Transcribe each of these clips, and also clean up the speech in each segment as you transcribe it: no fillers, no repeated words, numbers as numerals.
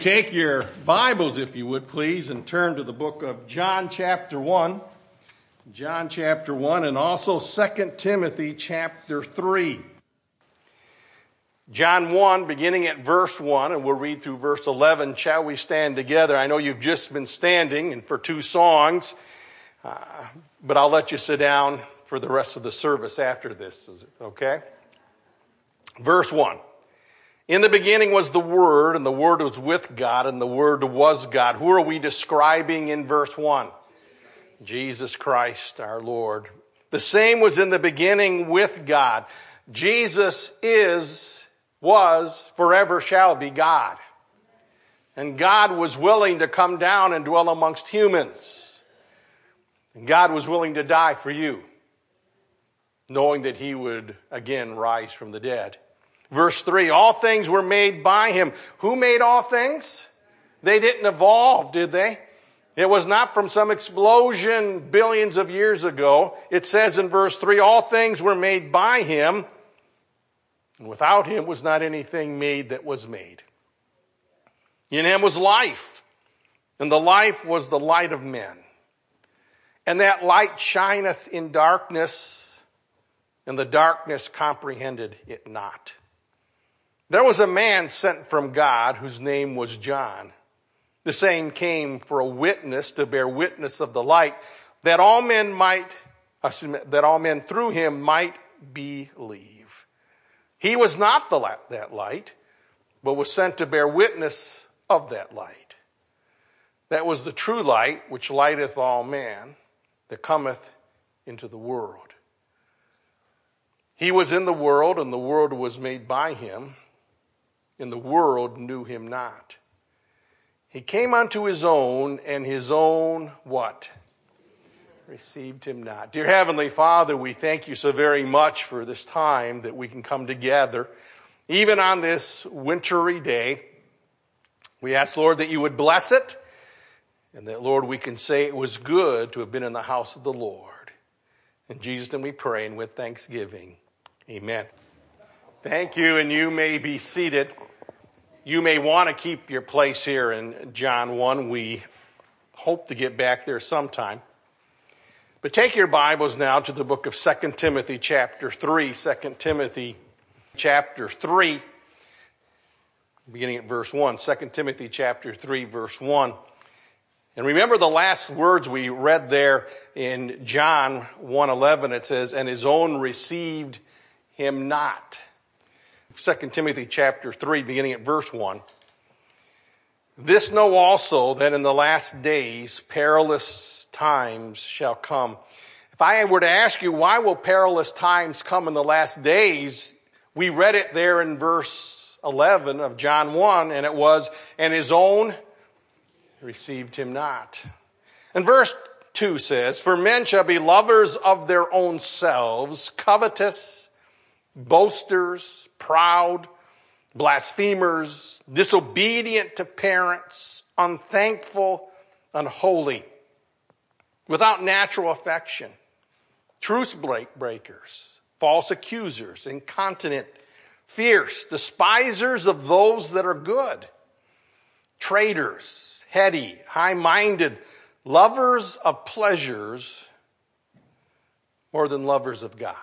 Take your Bibles, if you would, please, and turn to the book of John chapter 1. John chapter 1 and also 2 Timothy chapter 3. John 1, beginning at verse 1, and we'll read through verse 11. Shall we stand together? I know you've just been standing and for two songs, but I'll let you sit down for the rest of the service after this, okay? Verse 1. In the beginning was the Word, and the Word was with God, and the Word was God. Who are we describing in verse 1? Jesus Christ, our Lord. The same was in the beginning with God. Jesus was, forever shall be God. And God was willing to come down and dwell amongst humans. And God was willing to die for you, knowing that He would again rise from the dead. Verse 3, all things were made by Him. Who made all things? They didn't evolve, did they? It was not from some explosion billions of years ago. It says in verse 3, all things were made by Him, and without Him was not anything made that was made. In Him was life, and the life was the light of men. And that light shineth in darkness, and the darkness comprehended it not. There was a man sent from God whose name was John. The same came for a witness to bear witness of the light, that all men through him might believe. He was not that light, but was sent to bear witness of that light. That was the true light which lighteth all men that cometh into the world. He was in the world, and the world was made by Him, and the world knew Him not. He came unto His own, and His own what? Received Him not. Dear Heavenly Father, we thank You so very much for this time that we can come together, even on this wintry day. We ask, Lord, that You would bless it, and that, Lord, we can say it was good to have been in the house of the Lord. In Jesus' name we pray, and with thanksgiving. Amen. Thank you, and you may be seated. You may want to keep your place here in John 1. We hope to get back there sometime. But take your Bibles now to the book of 2 Timothy chapter 3. 2 Timothy chapter 3, beginning at verse 1. 2 Timothy chapter 3, verse 1. And remember the last words we read there in John 1:11. It says, and His own received Him not. 2 Timothy chapter 3, beginning at verse 1. This know also that in the last days perilous times shall come. If I were to ask you, why will perilous times come in the last days? We read it there in verse 11 of John 1, and it was, and His own received Him not. And verse 2 says, for men shall be lovers of their own selves, covetous, boasters, proud, blasphemers, disobedient to parents, unthankful, unholy, without natural affection, truce breakers, false accusers, incontinent, fierce, despisers of those that are good, traitors, heady, high-minded, lovers of pleasures more than lovers of God.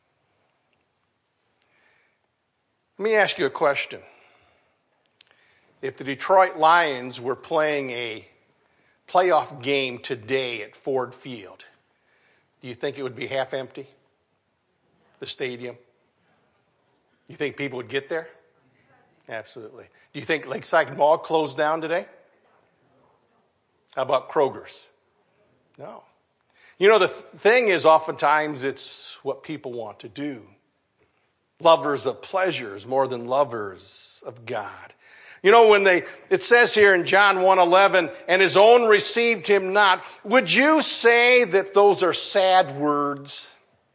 Let me ask you a question. If the Detroit Lions were playing a playoff game today at Ford Field, do you think it would be half empty? The stadium? Do you think people would get there? Absolutely. Do you think Lakeside Mall closed down today? How about Kroger's? No. You know, the thing is, oftentimes it's what people want to do. Lovers of pleasures more than lovers of God. You know, it says here in John 1:11, and His own received Him not. Would you say that those are sad words?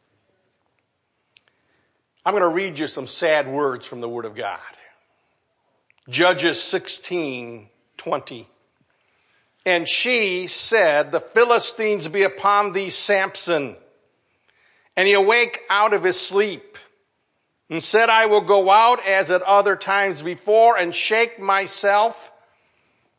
I'm going to read you some sad words from the Word of God. Judges 16:20. And she said, the Philistines be upon thee, Samson. And he awake out of his sleep and said, I will go out as at other times before and shake myself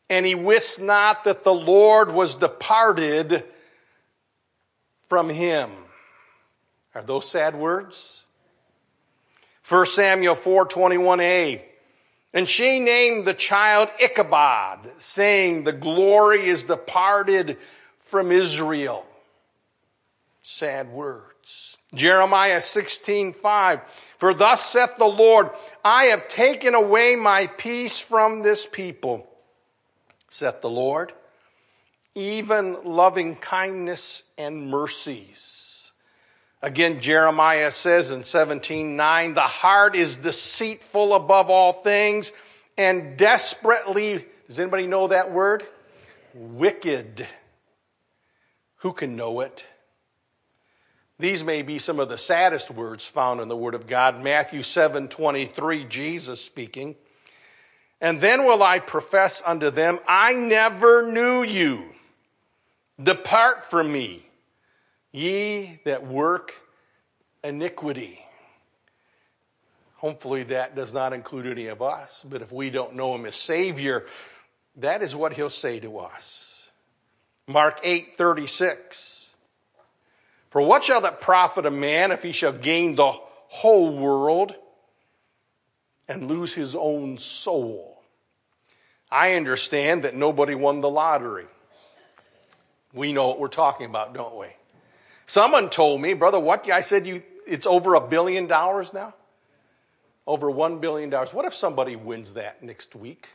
and he wist not that the Lord was departed from him. Are those sad words? 1 Samuel 4:21a. And she named the child Ichabod, saying, the glory is departed from Israel. Sad words. Jeremiah 16:5. For thus saith the Lord, I have taken away my peace from this people, saith the Lord, even loving kindness and mercies. Again, Jeremiah says in 17:9, the heart is deceitful above all things and desperately, does anybody know that word? Wicked. Who can know it? These may be some of the saddest words found in the Word of God. Matthew 7:23, Jesus speaking. And then will I profess unto them, I never knew you. Depart from me, ye that work iniquity. Hopefully that does not include any of us. But if we don't know him as Savior, that is what he'll say to us. Mark 8:36. For what shall that profit a man if he shall gain the whole world and lose his own soul? I understand that nobody won the lottery. We know what we're talking about, don't we? Someone told me, brother, what? I said it's over $1 billion now? Over $1 billion. What if somebody wins that next week?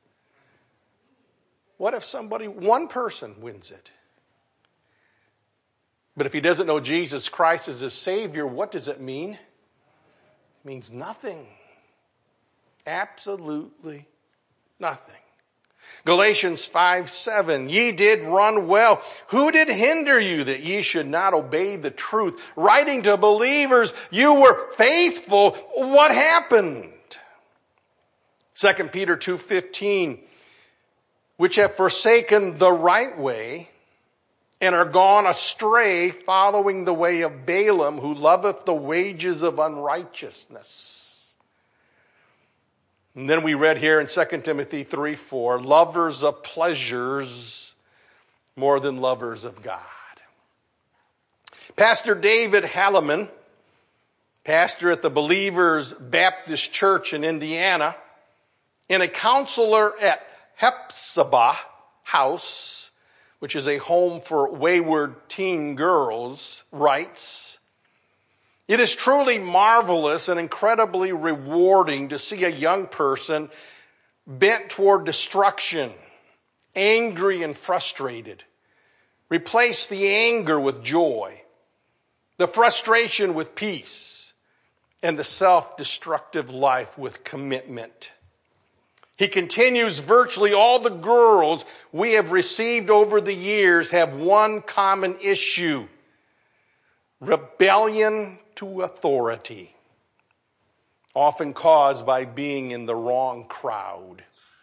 What if one person wins it? But if he doesn't know Jesus Christ as his Savior, what does it mean? It means nothing. Absolutely nothing. Galatians 5:7, ye did run well. Who did hinder you that ye should not obey the truth? Writing to believers, you were faithful. What happened? 2 Peter 2:15, which have forsaken the right way and are gone astray, following the way of Balaam, who loveth the wages of unrighteousness. And then we read here in 2 Timothy 3:4, lovers of pleasures more than lovers of God. Pastor David Halliman, pastor at the Believers Baptist Church in Indiana, and a counselor at Hephzibah House, which is a home for wayward teen girls, writes, it is truly marvelous and incredibly rewarding to see a young person bent toward destruction, angry and frustrated, replace the anger with joy, the frustration with peace, and the self-destructive life with commitment. He continues, virtually all the girls we have received over the years have one common issue: rebellion to authority, often caused by being in the wrong crowd.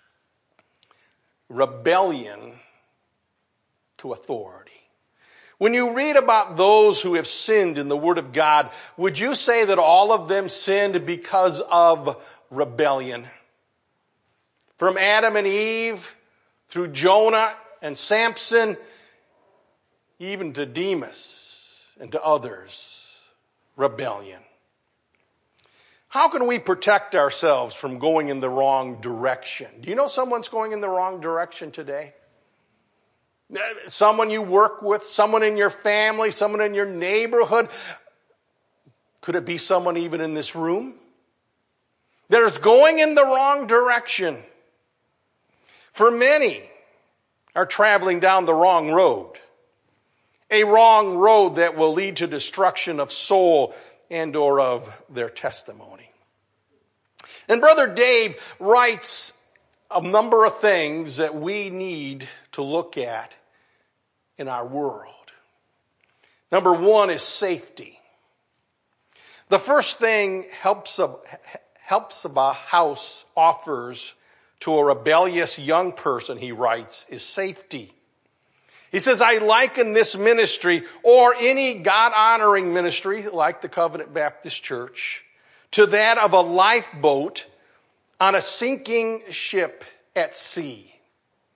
Rebellion to authority. When you read about those who have sinned in the Word of God, would you say that all of them sinned because of rebellion? From Adam and Eve, through Jonah and Samson, even to Demas and to others, rebellion. How can we protect ourselves from going in the wrong direction? Do you know someone's going in the wrong direction today? Someone you work with, someone in your family, someone in your neighborhood. Could it be someone even in this room that is going in the wrong direction? For many are traveling down the wrong road, a wrong road that will lead to destruction of soul and or of their testimony. And Brother Dave writes a number of things that we need to look at in our world. Number one is safety. The first thing Hephzibah House offers to a rebellious young person, he writes, is safety. He says, I liken this ministry or any God-honoring ministry like the Covenant Baptist Church to that of a lifeboat on a sinking ship at sea.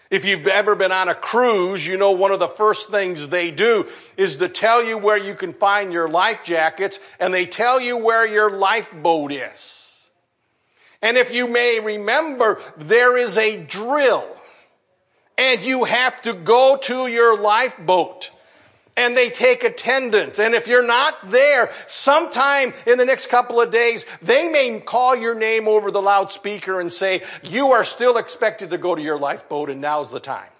If you've ever been on a cruise, you know one of the first things they do is to tell you where you can find your life jackets, and they tell you where your lifeboat is. And if you may remember, there is a drill, and you have to go to your lifeboat. And they take attendance. And if you're not there, sometime in the next couple of days, they may call your name over the loudspeaker and say, you are still expected to go to your lifeboat, and now's the time.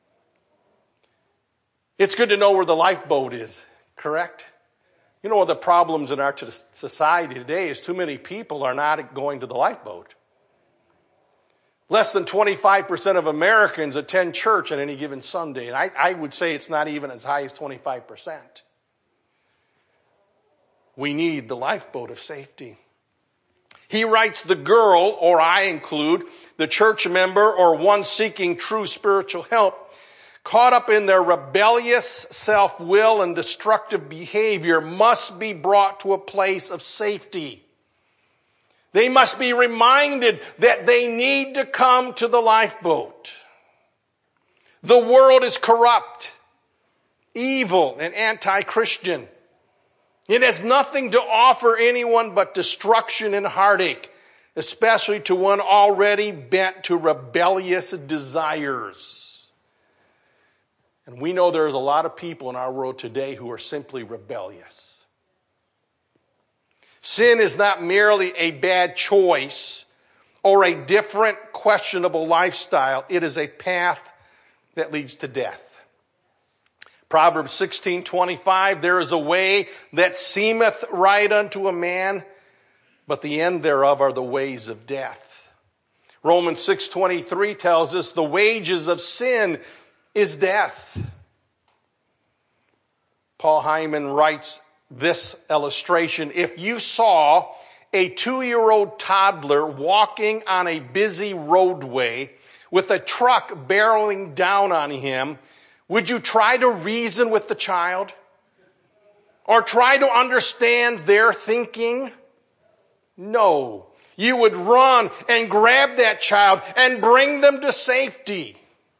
It's good to know where the lifeboat is, correct? You know, one of the problems in our society today is too many people are not going to the lifeboat. Less than 25% of Americans attend church on any given Sunday. And I would say it's not even as high as 25%. We need the lifeboat of safety. He writes, the girl, or I include, the church member or one seeking true spiritual help, caught up in their rebellious self-will and destructive behavior, must be brought to a place of safety. They must be reminded that they need to come to the lifeboat. The world is corrupt, evil, and anti-Christian. It has nothing to offer anyone but destruction and heartache, especially to one already bent to rebellious desires. And we know there's a lot of people in our world today who are simply rebellious. Sin is not merely a bad choice or a different questionable lifestyle. It is a path that leads to death. Proverbs 16:25, there is a way that seemeth right unto a man, but the end thereof are the ways of death. Romans 6:23 tells us the wages of sin is death. Paul Hyman writes this illustration: if you saw a 2-year-old toddler walking on a busy roadway with a truck barreling down on him, would you try to reason with the child? Or try to understand their thinking? No. You would run and grab that child and bring them to safety.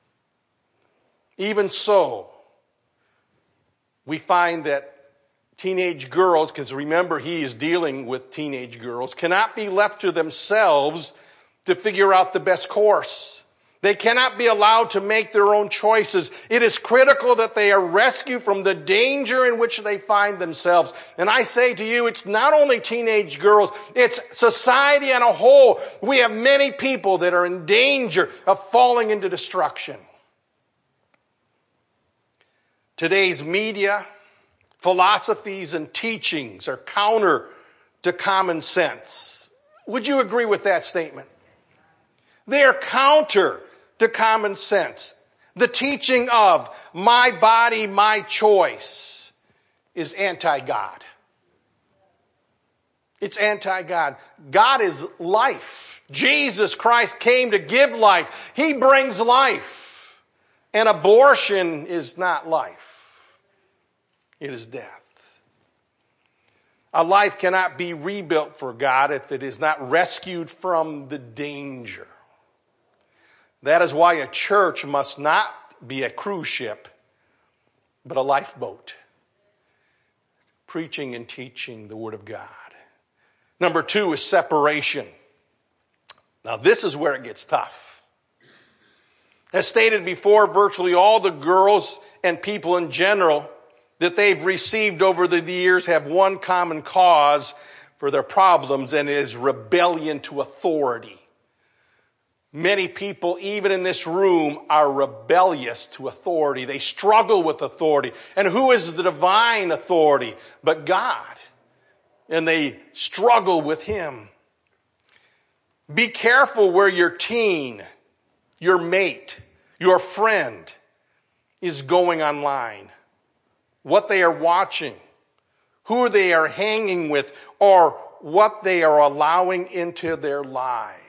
Even so, we find that teenage girls, because remember he is dealing with teenage girls, cannot be left to themselves to figure out the best course. They cannot be allowed to make their own choices. It is critical that they are rescued from the danger in which they find themselves. And I say to you, it's not only teenage girls, it's society as a whole. We have many people that are in danger of falling into destruction. Today's media, philosophies and teachings are counter to common sense. Would you agree with that statement? They are counter to common sense. The teaching of my body, my choice is anti-God. It's anti-God. God is life. Jesus Christ came to give life. He brings life. And abortion is not life. It is death. A life cannot be rebuilt for God if it is not rescued from the danger. That is why a church must not be a cruise ship, but a lifeboat, preaching and teaching the Word of God. Number 2 is separation. Now this is where it gets tough. As stated before, virtually all the girls and people in general that they've received over the years have one common cause for their problems, and it is rebellion to authority. Many people, even in this room, are rebellious to authority. They struggle with authority. And who is the divine authority but God? And they struggle with Him. Be careful where your teen, your mate, your friend is going online. What they are watching, who they are hanging with, or what they are allowing into their lives.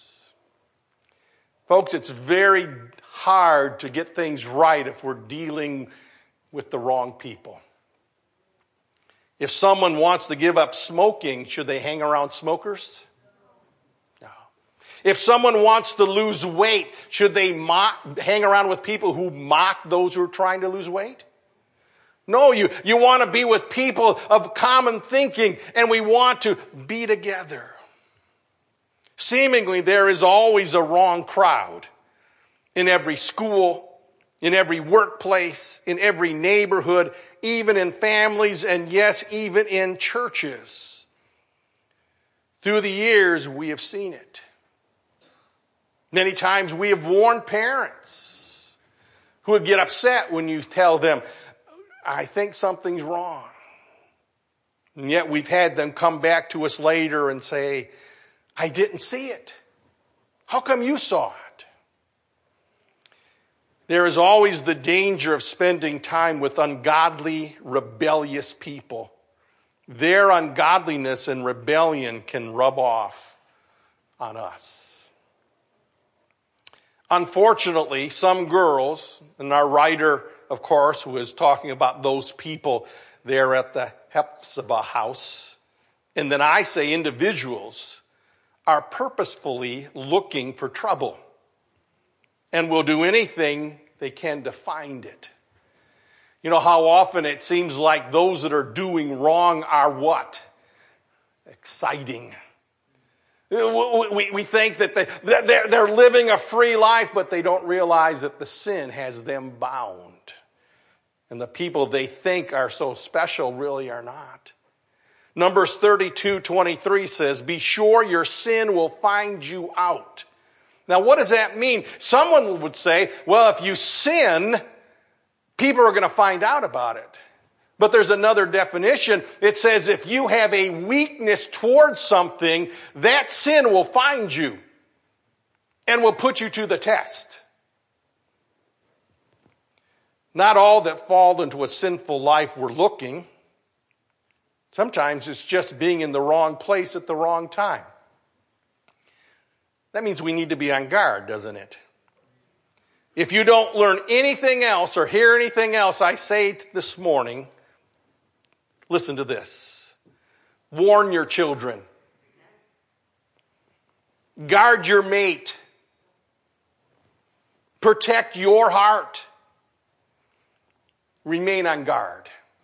Folks, it's very hard to get things right if we're dealing with the wrong people. If someone wants to give up smoking, should they hang around smokers? No. If someone wants to lose weight, should they hang around with people who mock those who are trying to lose weight? No, you want to be with people of common thinking, and we want to be together. Seemingly, there is always a wrong crowd in every school, in every workplace, in every neighborhood, even in families, and yes, even in churches. Through the years, we have seen it. Many times we have warned parents who would get upset when you tell them, I think something's wrong. And yet we've had them come back to us later and say, I didn't see it. How come you saw it? There is always the danger of spending time with ungodly, rebellious people. Their ungodliness and rebellion can rub off on us. Unfortunately, some girls, and our writer, of course, was talking about those people there at the Hephzibah house, and then I say individuals are purposefully looking for trouble and will do anything they can to find it. You know how often it seems like those that are doing wrong are what? Exciting. We think that they're living a free life, but they don't realize that the sin has them bound. And the people they think are so special really are not. Numbers 32:23 says, be sure your sin will find you out. Now what does that mean? Someone would say, well, if you sin, people are going to find out about it. But there's another definition. It says if you have a weakness towards something, that sin will find you and will put you to the test. Not all that fall into a sinful life were looking. Sometimes it's just being in the wrong place at the wrong time. That means we need to be on guard, doesn't it? If you don't learn anything else or hear anything else I say this morning, listen to this. Warn your children. Guard your mate. Protect your heart. Remain on guard.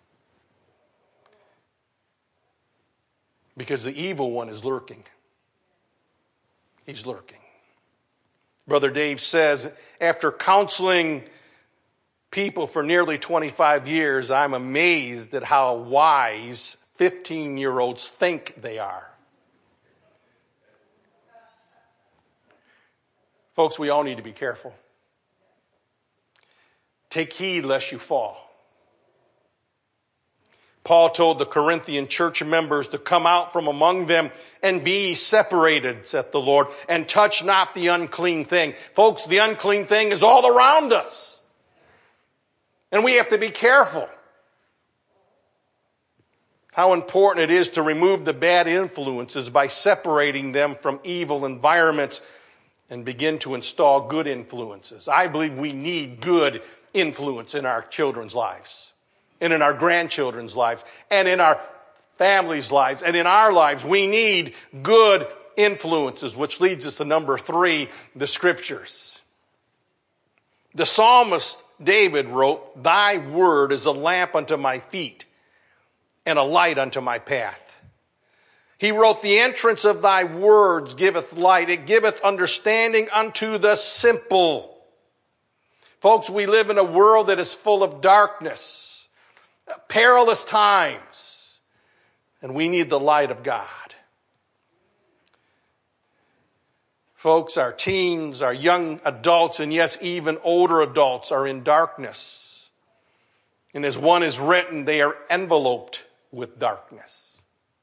Because the evil one is lurking. He's lurking. Brother Dave says, after counseling people for nearly 25 years, I'm amazed at how wise 15-year-olds think they are. Folks, we all need to be careful. Take heed lest you fall. Paul told the Corinthian church members to come out from among them and be separated, saith the Lord, and touch not the unclean thing. Folks, the unclean thing is all around us. And we have to be careful. How important it is to remove the bad influences by separating them from evil environments and begin to install good influences. I believe we need good influence in our children's lives, and in our grandchildren's lives, and in our families' lives, and in our lives. We need good influences, which leads us to number 3, the scriptures. The psalmist David wrote, thy word is a lamp unto my feet and a light unto my path. He wrote, the entrance of thy words giveth light. It giveth understanding unto the simple. Folks, we live in a world that is full of darkness, perilous times, and we need the light of God. Folks, our teens, our young adults, and yes, even older adults are in darkness. And as one is written, they are enveloped with darkness.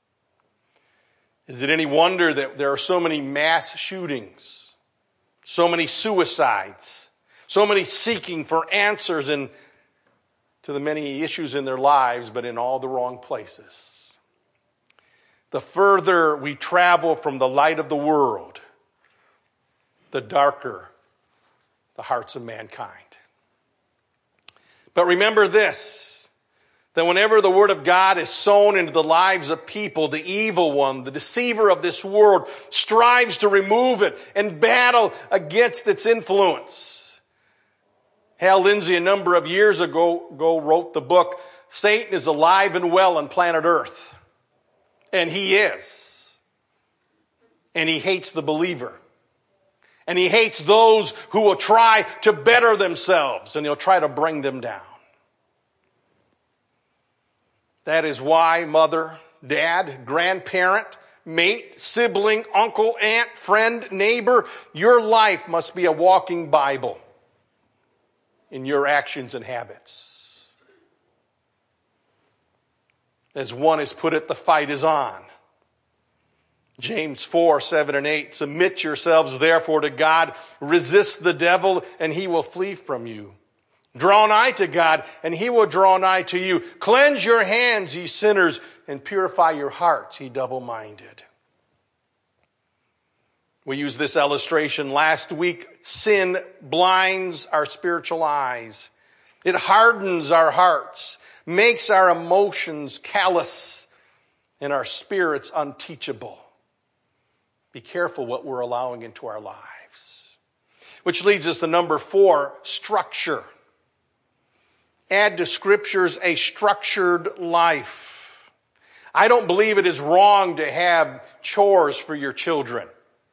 Is it any wonder that there are so many mass shootings, so many suicides, so many seeking for answers to the many issues in their lives, but in all the wrong places? The further we travel from the light of the world, the darker the hearts of mankind. But remember this, That whenever the Word of God is sown into the lives of people, the evil one, the deceiver of this world, strives to remove it and battle against its influence. Hal Lindsey, a number of years ago wrote the book, Satan is alive and well on planet Earth. And he is. And he hates the believer. And he hates those who will try to better themselves, and he'll try to bring them down. That is why mother, dad, grandparent, mate, sibling, uncle, aunt, friend, neighbor, your life must be a walking Bible in your actions and habits. As one has put it, the fight is on. James 4, 7 and 8, submit yourselves therefore to God, resist the devil, and he will flee from you. Draw nigh to God, and he will draw nigh to you. Cleanse your hands, ye sinners, and purify your hearts, ye double-minded. We used this illustration last week. Sin blinds our spiritual eyes. It hardens our hearts, makes our emotions callous, and our spirits unteachable. Be careful what we're allowing into our lives. Which leads us to number 4, structure. Add to scriptures a structured life. I don't believe it is wrong to have chores for your children.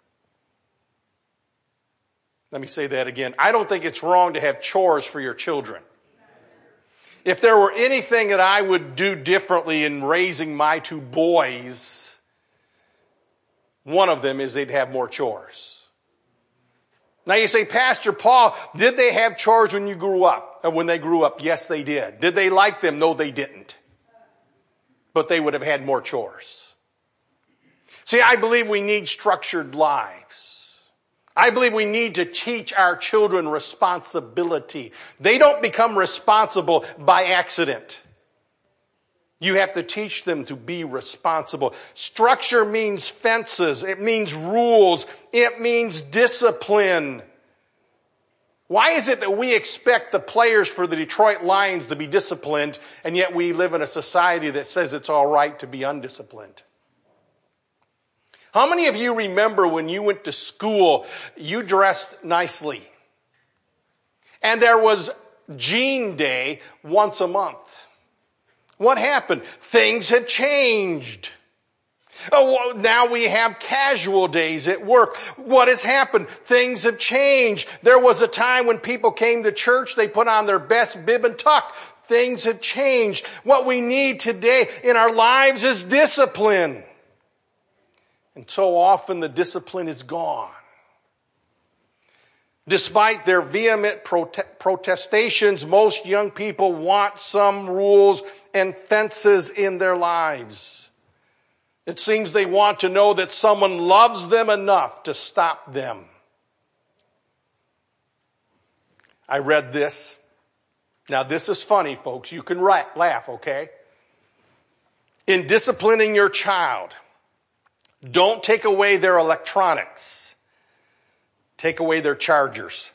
Let me say that again. I don't think it's wrong to have chores for your children. If there were anything that I would do differently in raising my 2 boys, one of them is they'd have more chores. Now you say, Pastor Paul, did they have chores when you grew up? Or when they grew up? Yes, they did. Did they like them? No, they didn't. But they would have had more chores. See, I believe we need structured lives. I believe we need to teach our children responsibility. They don't become responsible by accident. You have to teach them to be responsible. Structure means fences. It means rules. It means discipline. Why is it that we expect the players for the Detroit Lions to be disciplined, and yet we live in a society that says it's all right to be undisciplined? How many of you remember when you went to school, you dressed nicely? And there was Jean Day once a month. What happened? Things have changed. Oh, now we have casual days at work. What has happened? Things have changed. There was a time when people came to church, they put on their best bib and tuck. Things have changed. What we need today in our lives is discipline. And so often the discipline is gone. Despite their vehement protestations, most young people want some rules and fences in their lives. It seems they want to know that someone loves them enough to stop them. I read this. Now this is funny, folks. You can laugh, okay? In disciplining your child, don't take away their electronics. Take away their chargers.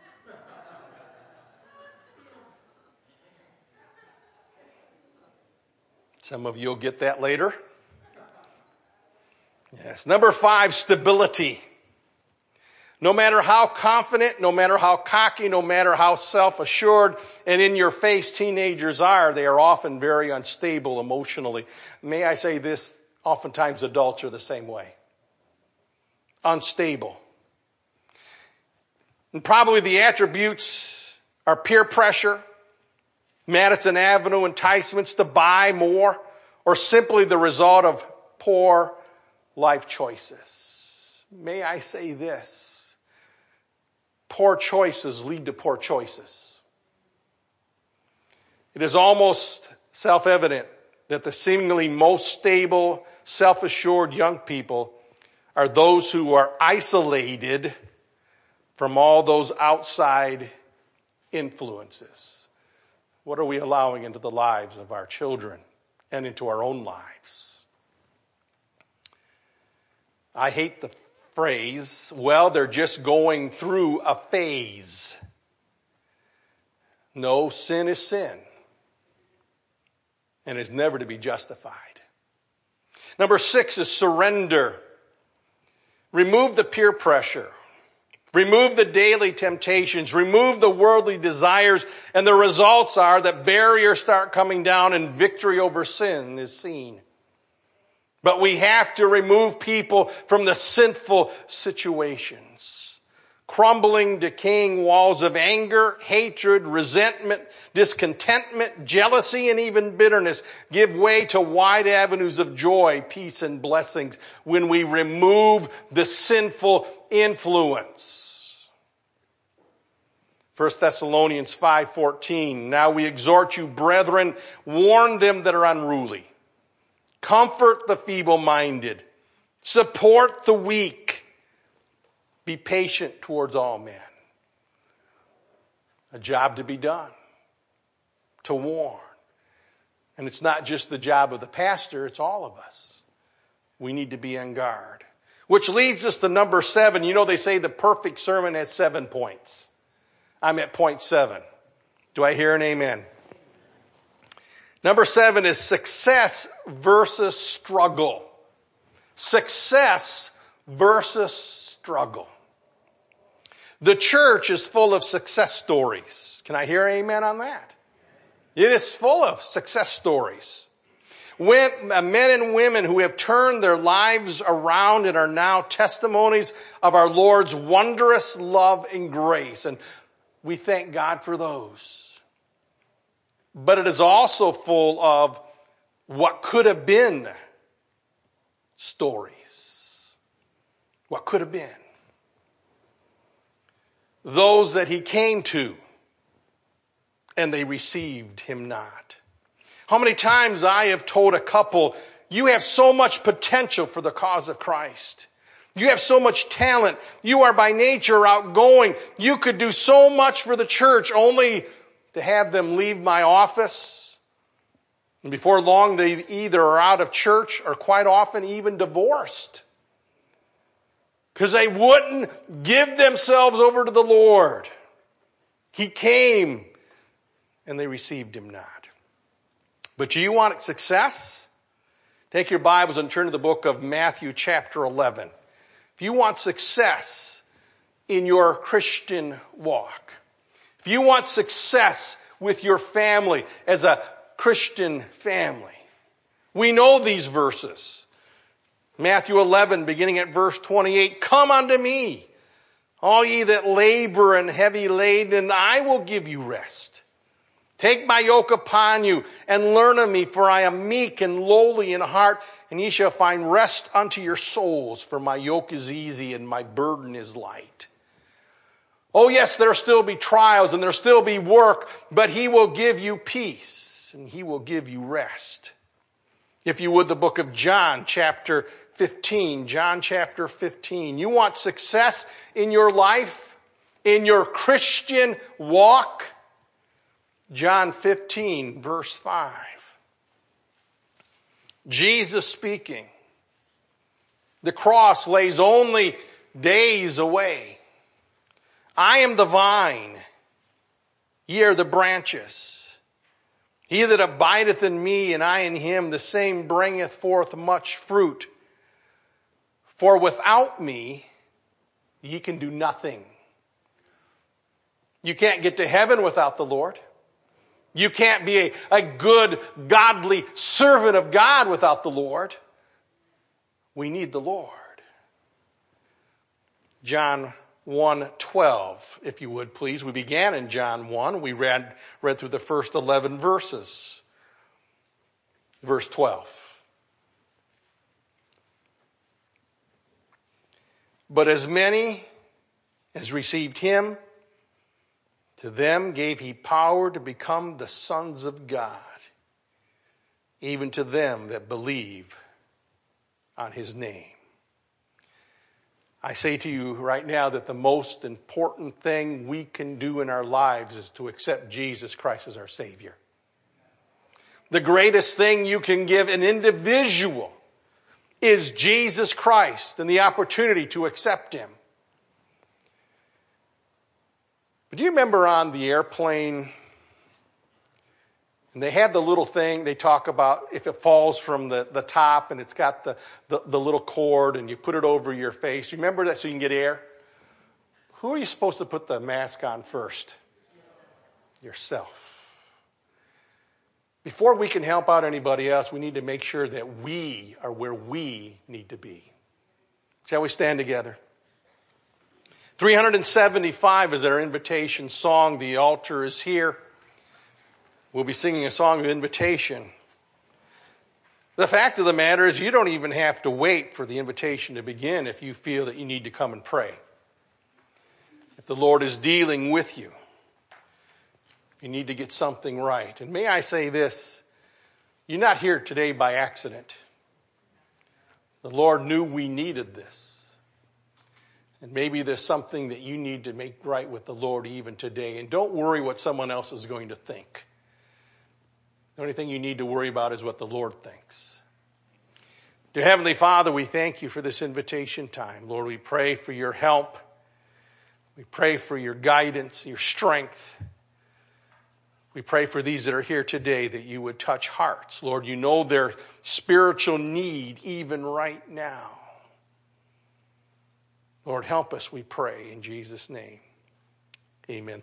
Some of you will get that later. Yes. Number 5, stability. No matter how confident, no matter how cocky, no matter how self-assured and in your face teenagers are, they are often very unstable emotionally. May I say this? Oftentimes adults are the same way. Unstable. And probably the attributes are peer pressure, Madison Avenue enticements to buy more, or simply the result of poor life choices. May I say this? Poor choices lead to poor choices. It is almost self-evident that the seemingly most stable, self-assured young people are those who are isolated from all those outside influences. What are we allowing into the lives of our children and into our own lives? I hate the phrase, well, they're just going through a phase. No, sin is sin. and is never to be justified. Number 6 is surrender. Remove the peer pressure. Remove the daily temptations. Remove the worldly desires. And the results are that barriers start coming down and victory over sin is seen. But we have to remove people from the sinful situations. Crumbling, decaying walls of anger, hatred, resentment, discontentment, jealousy, and even bitterness give way to wide avenues of joy, peace, and blessings when we remove the sinful influence. 1 Thessalonians 5:14, now we exhort you, brethren, warn them that are unruly. Comfort the feeble-minded. Support the weak. Be patient towards all men. A job to be done. To warn. And it's not just the job of the pastor, it's all of us. We need to be on guard. Which leads us to number 7. You know they say the perfect sermon has 7 points. I'm at point 7. Do I hear an amen? Number 7 is success versus struggle. Success versus struggle. The church is full of success stories. Can I hear an amen on that? It is full of success stories. Men and women who have turned their lives around and are now testimonies of our Lord's wondrous love and grace. And we thank God for those. But it is also full of what could have been stories. What could have been. Those that he came to, and they received him not. How many times I have told a couple, you have so much potential for the cause of Christ. You have so much talent. You are by nature outgoing. You could do so much for the church, only to have them leave my office. And before long, they either are out of church or quite often even divorced. Because they wouldn't give themselves over to the Lord. He came and they received him not. But do you want success? Take your Bibles and turn to the book of Matthew chapter 11. If you want success in your Christian walk, if you want success with your family as a Christian family, we know these verses. Matthew 11, beginning at verse 28, come unto me, all ye that labor and heavy laden, and I will give you rest. Take my yoke upon you and learn of me, for I am meek and lowly in heart, and ye shall find rest unto your souls, for my yoke is easy and my burden is light. Oh yes, there'll still be trials and there'll still be work, but he will give you peace and he will give you rest. If you would, the book of John chapter 15, John chapter 15. You want success in your life, in your Christian walk? John 15, verse 5. Jesus speaking. The cross lays only days away. I am the vine, ye are the branches. He that abideth in me and I in him, the same bringeth forth much fruit. For without me, ye can do nothing. You can't get to heaven without the Lord. You can't be a good, godly servant of God without the Lord. We need the Lord. John 1:12, if you would please. We began in John 1. We read through the first 11 verses. Verse 12. But as many as received him, to them gave he power to become the sons of God, even to them that believe on his name. I say to you right now that the most important thing we can do in our lives is to accept Jesus Christ as our Savior. The greatest thing you can give an individual is Jesus Christ and the opportunity to accept him. But do you remember on the airplane And they have the little thing they talk about if it falls from the top and it's got the little cord and you put it over your face. Remember that so you can get air? Who are you supposed to put the mask on first? Yourself. Before we can help out anybody else, we need to make sure that we are where we need to be. Shall we stand together? 375 is our invitation song. The altar is here. We'll be singing a song of invitation. The fact of the matter is you don't even have to wait for the invitation to begin if you feel that you need to come and pray. If the Lord is dealing with you, you need to get something right. And may I say this, you're not here today by accident. The Lord knew we needed this. And maybe there's something that you need to make right with the Lord even today. And don't worry what someone else is going to think. The only thing you need to worry about is what the Lord thinks. Dear Heavenly Father, we thank you for this invitation time. Lord, we pray for your help. We pray for your guidance, your strength. We pray for these that are here today that you would touch hearts. Lord, you know their spiritual need even right now. Lord, help us, we pray, in Jesus' name. Amen.